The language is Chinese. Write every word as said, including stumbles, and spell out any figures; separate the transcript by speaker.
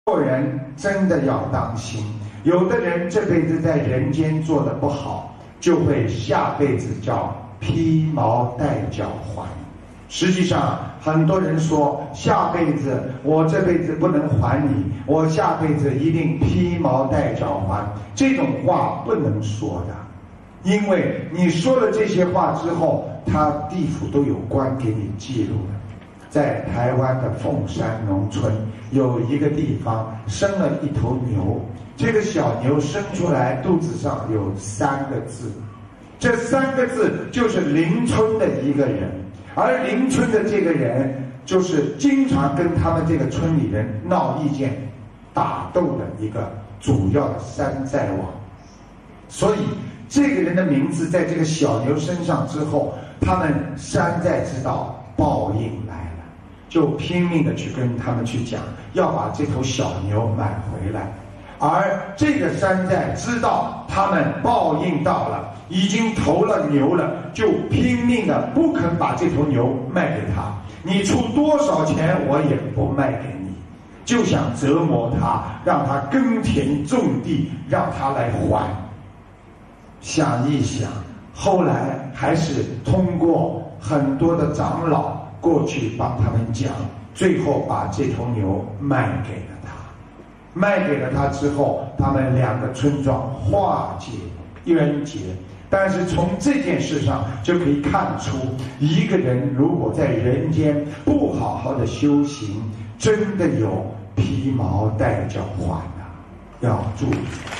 Speaker 1: 做人真的要当心，有的人这辈子在人间做的不好，就会下辈子叫披毛戴角还。实际上，很多人说下辈子我这辈子不能还你，我下辈子一定披毛戴角还。这种话不能说的，因为你说了这些话之后，他地府都有官给你记录了。在台湾的凤山农村有一个地方生了一头牛，这个小牛生出来肚子上有三个字，这三个字就是邻村的一个人，而邻村的这个人就是经常跟他们这个村里人闹意见、打斗的一个主要的山寨王。所以这个人的名字在这个小牛身上之后，他们山寨知道报应来了，就拼命的去跟他们去讲，要把这头小牛买回来。而这个山寨知道他们报应到了，已经投了牛了，就拼命的不肯把这头牛卖给他，你出多少钱我也不卖给你，就想折磨他，让他耕田种地，让他来还。想一想，后来还是通过很多的长老过去帮他们讲，最后把这头牛卖给了他。卖给了他之后，他们两个村庄化解冤结。但是从这件事上就可以看出，一个人如果在人间不好好的修行，真的有披毛戴角还啊，要注意。